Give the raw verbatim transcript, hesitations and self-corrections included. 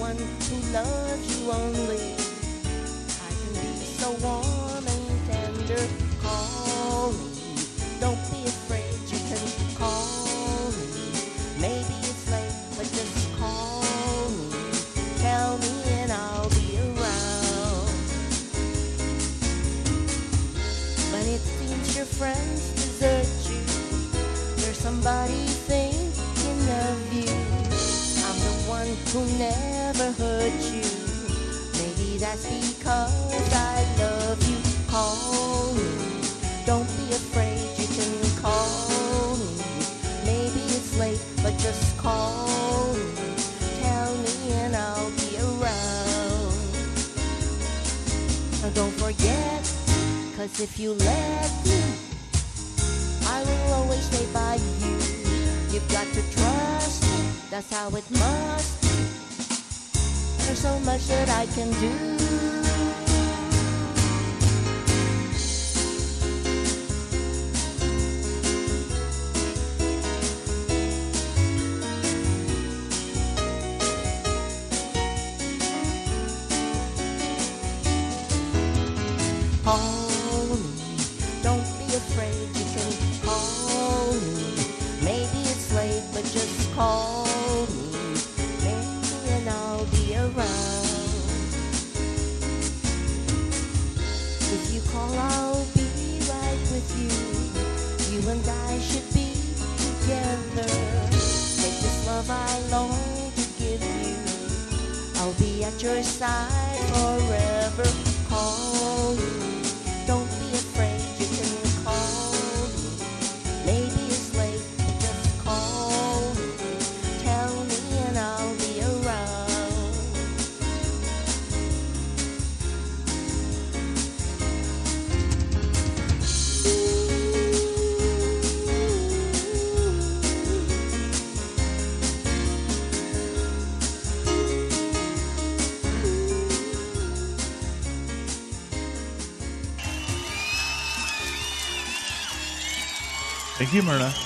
one who loves you only. I can be so warm and tender. Call me, don't be afraid, you can call me. Maybe it's late, but just call me. Tell me and I'll be around. But it seems your friends desert you. There's somebody thinking of you. I'm the one who never hurt you. Maybe that's because I love you. Call me, don't be afraid, you can call me. Maybe it's late, but just call me. Tell me and I'll be around. Now don't forget, cause if you let me, I will always stay by you. You've got to trust me, that's how it must be. There's so much that I can do. Call me, don't be afraid, you can call me. Maybe it's late, but just call me. Maybe and I'll be around. If you call, I'll be right with you. You and I should be together. Take this love I long to give you. I'll be at your side forever. Call me, don't be afraid, you can call me. Maybe it's late, but just call me. Tell me and I'll be around. Thank you, Myrna.